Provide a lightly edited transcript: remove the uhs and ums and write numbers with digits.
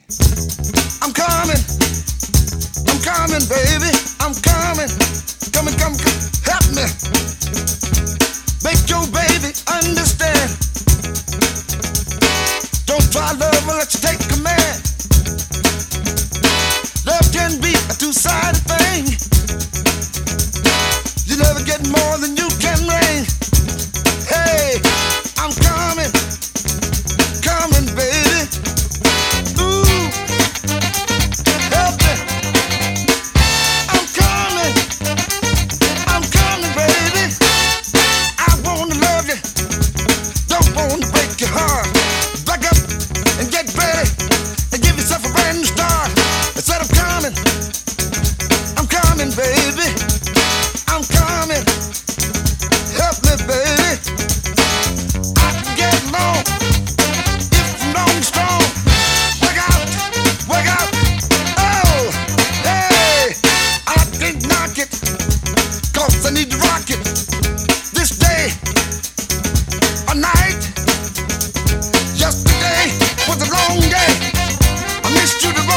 I'm coming, baby. I'm coming, come, help me. Make your baby understand. Don't try love unless you take command. Love can be a two-sided thing. You never get more than you can bring. Hey, I'm coming, baby. Ooh, help me. I'm coming, baby. I wanna love you, don't wanna break your heart. Back up and get ready and give yourself a brand new start. I said I'm coming, baby. I'm coming, help me, baby. I can get along if I'm long and strong. Work out, oh, hey. I can't knock it, 'cause I need to rock it. This day or night. Yesterday was a long day. I missed you